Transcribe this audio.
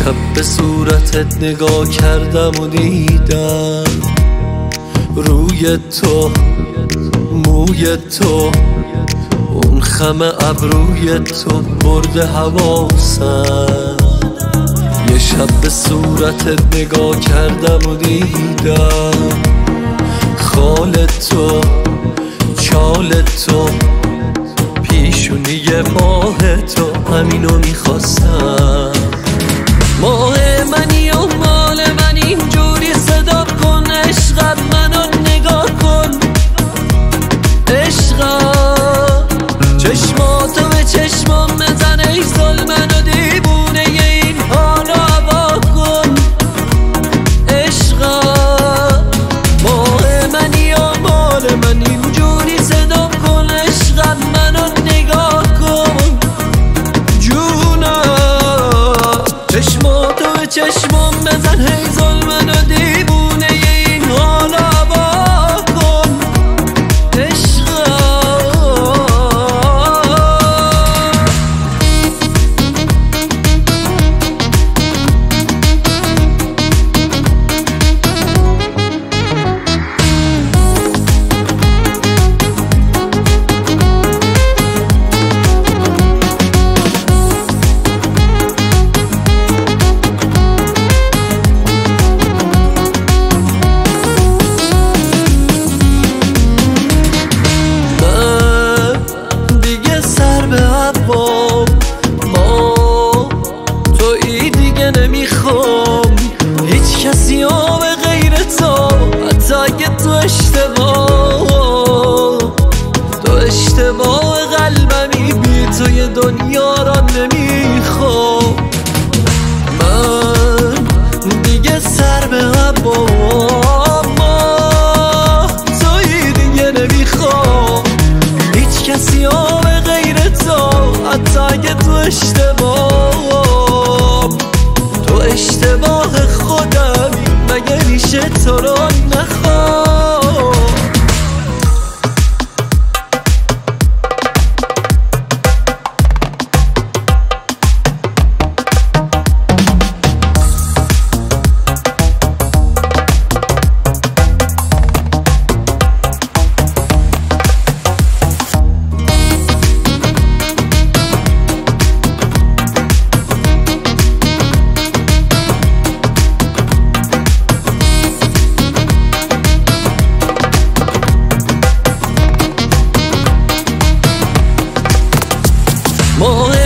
شب به صورتت نگاه کردم و دیدم روی تو، موی تو، اون خم ابروی تو برده حواسم. یه شب به صورتت نگاه کردم و دیدم خال تو، چال تو، پیشونی ماه تو، همینو میخواستم. ماه منی و مال من اینجوری صدا کن، عشقت منو نگاه کن، عشقم چشماتو به چشمام بزن، ای ظلمن و دیوونه این حالو هوا کن، عشقم ماه منی و مال من اینجوری صدا کن، عشقت منو نگاه کن، جونم چشماتو به چشمام بزن، ای ظلمن و دیوونه این حالو هوا کن، عشقم. نمیخوام هیچ کسی ها به غیر تو، حتی اگه تو اشتباه قلبمی، بی تو یه دنیا را نمیخوام. من دیگه سر به هوام، توی دیگه نمیخوام هیچ کسی ها به غیر تو، حتی اگه تو اشتباه خودمی، مگه میشه تو رو نخوام. ماه